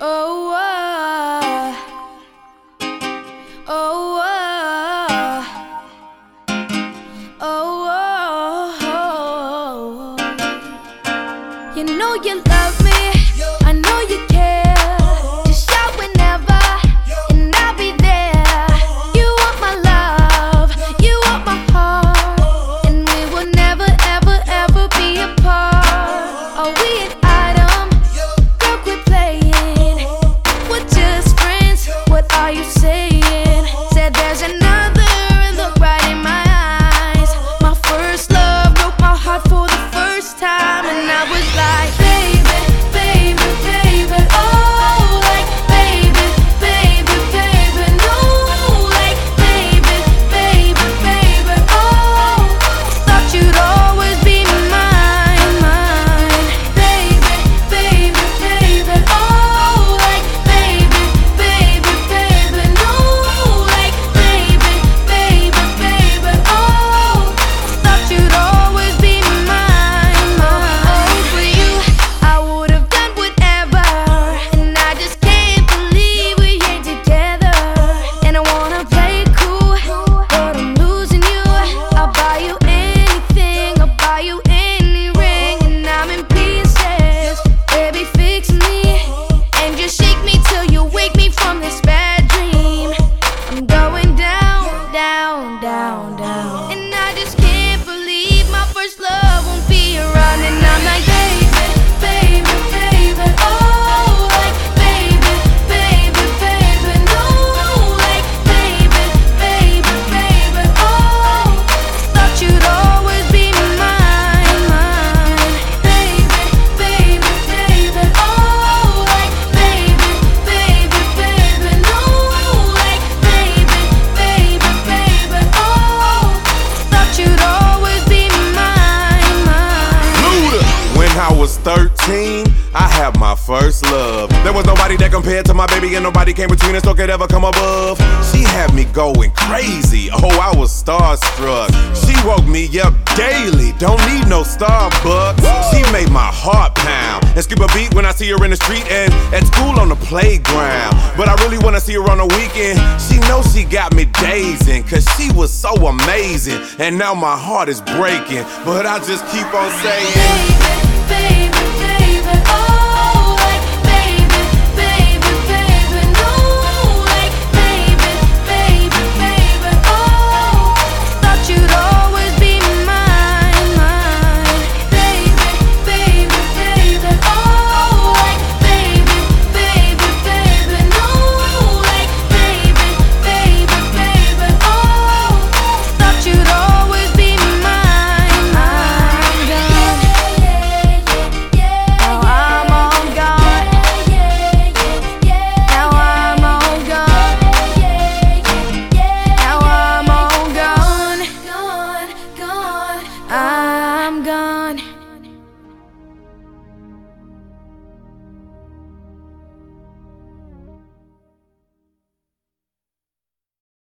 Oh, oh, oh, oh, oh. You know you love me, I know you care. Just shout whenever, and I'll be there. You want my love, you want my heart, and we will never, ever, ever be apart. Are we an item? Girl, quit playing. We're just friends, what are you saying? Said there's another, look right in my eyes. My first love broke my heart for the first time, and I was like, baby, baby, baby, oh, like, baby, baby, baby, no, like, baby, baby, baby, oh, thought you'd always be mine, mine, baby, baby, baby, oh, like, baby, baby, baby, no, like, baby, baby, baby, oh, thought you'd always be mine, mine. Oh, for you, I would've done whatever, and I just can't believe we ain't together. And I wanna play it cool, but I'm losing you. I'll buy you anything, I'll buy you any ring, and I'm in pieces. Baby, fix me, and just shake me till you wake me from this bad dream. I'm going down, down, down, down, and I just can't believe my first love won't be around. And I'm like, baby, baby, baby, oh, like, baby, baby, baby, no, like, baby, baby, baby, oh, thought you'd always be mine, mine, baby, baby, baby, oh, like, baby, baby, baby, no, like, baby, baby, baby, oh, thought you'd always be mine, mine. Luda. When I was 13, I had my first love. There was nobody that compared to my baby, and nobody came between us or could ever come above. She had me going crazy, oh, I was starstruck. She woke me up daily, don't need no Starbucks. She made my heart pound and skip a beat when I see her in the street and at school on the playground. But I really wanna see her on the weekend. She knows she got me dazing, cause she was so amazing. And now my heart is breaking, but I just keep on saying, Baby, baby.